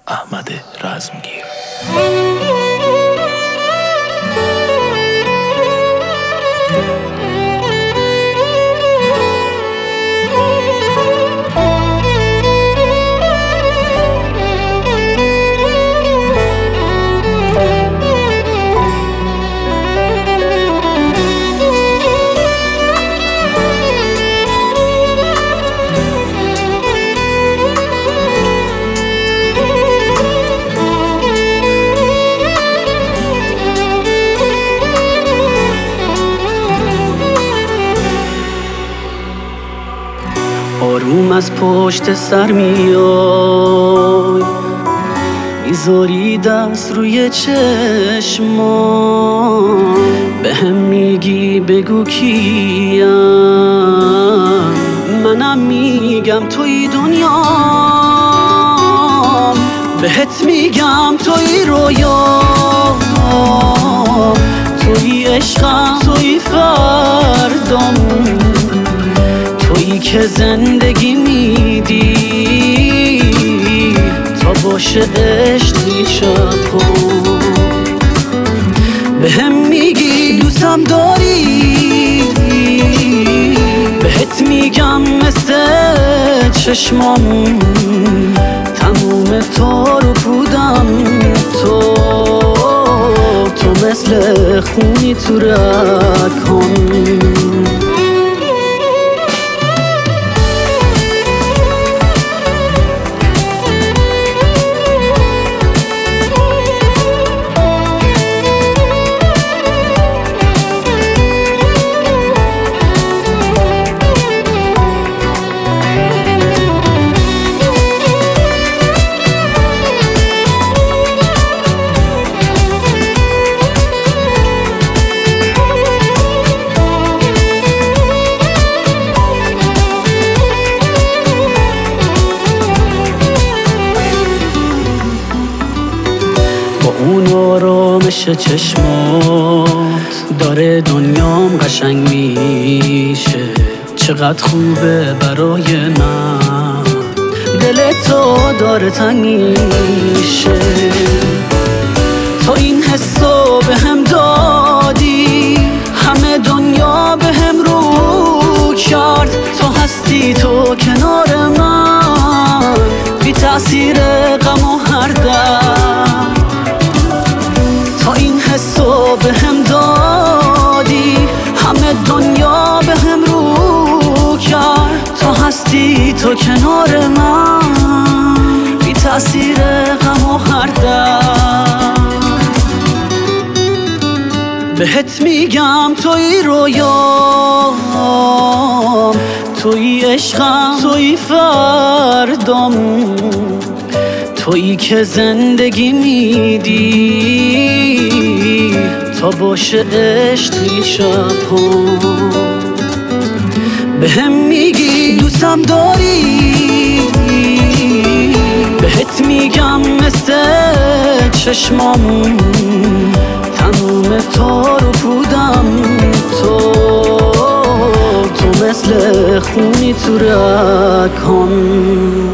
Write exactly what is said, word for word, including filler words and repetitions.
احمد رزمگیر. آروم از پشت سر میای، میذاری دست روی چشمام، به هم میگی بگو کیم، منم میگم توی دنیام، بهت میگم توی رویام، توی عشقم، توی فردام، تویی که زندگی میدی تا باشه عشق شب‌ها، به هم میگی دوستم داری، بهت میگم مثل چشمام، تموم تو رو بودم، تو تو مثل خونی تو رگام. اون آرامش چشمات داره دنیام قشنگ میشه، چقدر خوبه برای من، دل تو داره تنگ میشه، تا این حسو به هم دادی، همه دنیا به هم رو کرد، تو هستی تو کنار من، بی تأثیر غم و هر درد، تا این حسو به هم دادی، همه دنیا به هم رو کرد، تا هستی تو کنار من، بی تأثیر غم و هر درد، بهت میگم توی رویام، توی عشقم، توی فردام، تویی که زندگی میدی تا باشه عشق شب‌ها، به هم میگی دوستم داری، بهت میگم مثل چشمام، تموم تو رو بودم، تو تو مثل خونی تو رگام.